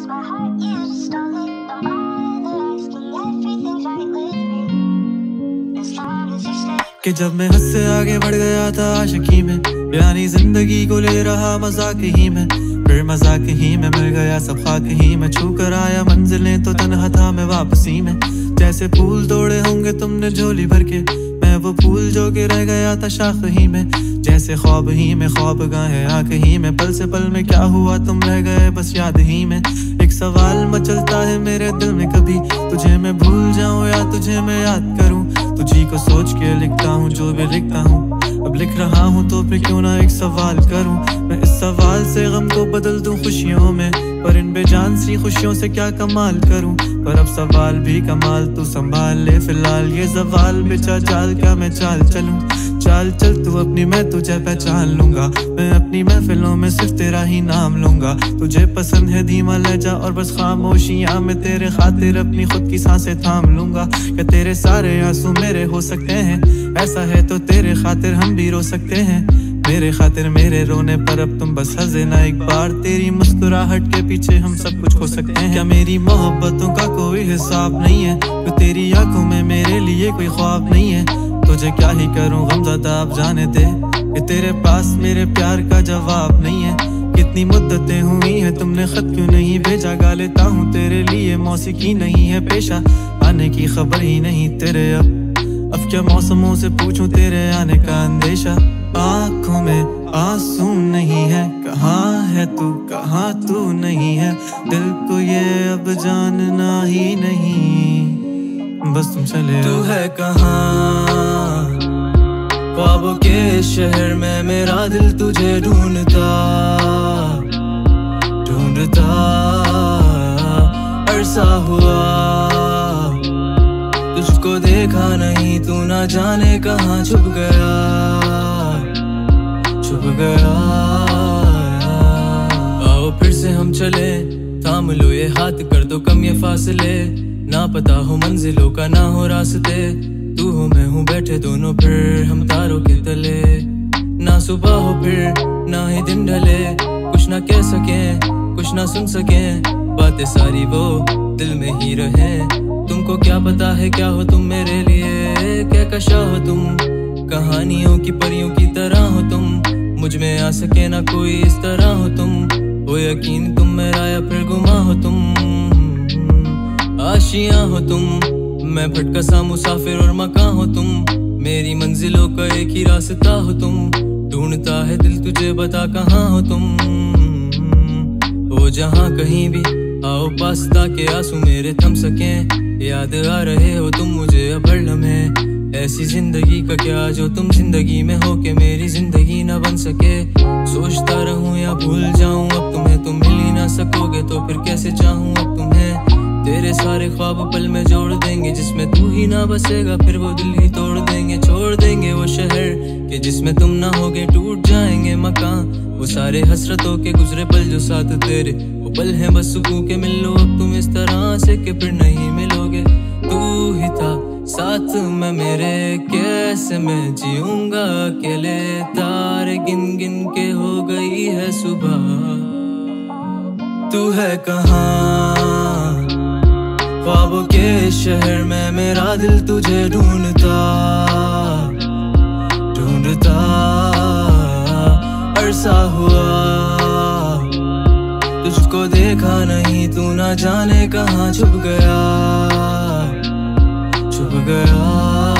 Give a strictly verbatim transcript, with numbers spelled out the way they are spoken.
कि जब मैं हद से आगे बढ़ गया था आशिकी में, यानी जिंदगी को ले रहा मजाक ही में, फिर मजाक ही में मिल गया सब खाक ही में, छू कर आया मंजिलें तो तन्हा था मैं वापसी में। जैसे फूल तोड़े होंगे तुमने झोली भर के, मैं वो फूल जो के रह गया था शाख ही में। जैसे ख्वाब ही में ख्वाब गाहे आँख ही में, पल से पल में क्या हुआ तुम रह गए बस याद ही में। एक सवाल मचलता है मेरे दिल में, कभी तुझे मैं भूल जाऊं या तुझे मैं याद करूं। तुझी को सोच के लिखता हूँ जो भी लिखता हूँ, अब लिख रहा हूँ तो फिर क्यों ना एक सवाल करूं। मैं इस सवाल से गम को बदल दूं खुशियों में, पर इन बेजान सी खुशियों से क्या कमाल करूं। पर अब सवाल भी कमाल तू संभाल ले, फिलहाल ये सवाल बेचा जाल क्या मैं चाल चलूं। चाल चल तू अपनी, मैं तुझे पहचान लूंगा, मैं अपनी महफिलों में सिर्फ तेरा ही नाम लूंगा। तुझे पसंद है धीमा लहजा और बस खामोशियां, मैं तेरे खातिर अपनी खुद की सांसें थाम लूंगा। क्या तेरे सारे आंसू मेरे हो सकते हैं, ऐसा है तो तेरे खातिर हम भी रो सकते हैं। मेरे खातिर मेरे रोने पर अब तुम बस हंसे ना एक बार, तेरी मुस्कुराहट के पीछे हम सब कुछ खो सकते हैं। क्या मेरी मोहब्बतों का कोई हिसाब नहीं है, तो तेरी आंखों में मेरे लिए कोई ख्वाब नहीं है। तुझे क्या ही करूं गमज़दा अब जाने दे, कि तेरे पास मेरे प्यार का जवाब नहीं है। कितनी मुद्दतें हुई हैं तुमने खत क्यों नहीं भेजा, गा लेता हूँ तेरे लिए मौसीकी नहीं है पेशा, आने की खबर ही नहीं तेरे अब। अब क्या मौसमों से पूछूं तेरे आने का अंदेशा, आँखों में आंसू नहीं है, कहाँ है तू कहाँ तू नहीं है। दिल को ये अब जानना ही नहीं, बस तुम चले तू है कहाँ। ख्वाबों के शहर में मेरा दिल तुझे ढूंढता ढूंढता अरसा हुआ, तुझको देखा नहीं तू ना जाने कहाँ छुप गया छुप गया। आओ फिर से हम चले, थाम लो ये हाथ कर दो कम ये फासले, ना पता हो मंजिलों का ना हो रास्ते। तू हो मैं हूँ बैठे दोनों फिर हम तारों के तले, ना सुबह हो फिर ना ही दिन ढले। कुछ ना कह सके कुछ ना सुन सके, बातें सारी वो दिल में ही रहे। तुमको क्या पता है क्या हो तुम मेरे लिए, क्या कशा हो तुम कहानियों की परियों की तरह हो तुम। मुझ में आ सके ना कोई इस तरह हो तुम, हो यकीन तुम मेरा या फिर गुमा हो तुम। आशियां हो तुम, मैं भटका सा मुसाफिर और मकान हो तुम, मेरी मंजिलों का एक ही रास्ता हो तुम। ढूंढता है दिल तुझे बता कहाँ हो तुम, हो जहाँ कहीं भी आओ पास ताकि आंसू मेरे थम सके। याद आ रहे हो तुम मुझे अब हर लम्हे, ऐसी जिंदगी का क्या जो तुम जिंदगी में हो के मेरी जिंदगी ना बन सके। सोचता रहूं या भूल जाऊं अब तुम्हें, तुम मिल ही ना सकोगे तो फिर कैसे चाहूं अब तुम्हें। तेरे सारे ख्वाब पल में जोड़ देंगे, जिसमें तू ही ना बसेगा फिर वो दिल ही तोड़ देंगे। छोड़ देंगे वो शहर के जिसमें तुम ना होगे, टूट जाएंगे मकान वो सारे हसरतों के गुजरे पल जो साथ तेरे वो पल हैं बस सुकून के। मिल लो अब तुम इस तरह से कि फिर नहीं मिलोगे। तू ही था साथ में मेरे, कैसे मैं जीऊंगा अकेले। तारे गिन गिन के हो गई है सुबह, तू है कहाँ। ख्वाबों के शहर में मेरा दिल तुझे ढूंढता ढूंढता अरसा हुआ, तुझको देखा नहीं तू ना जाने कहाँ छुप गया छुप गया।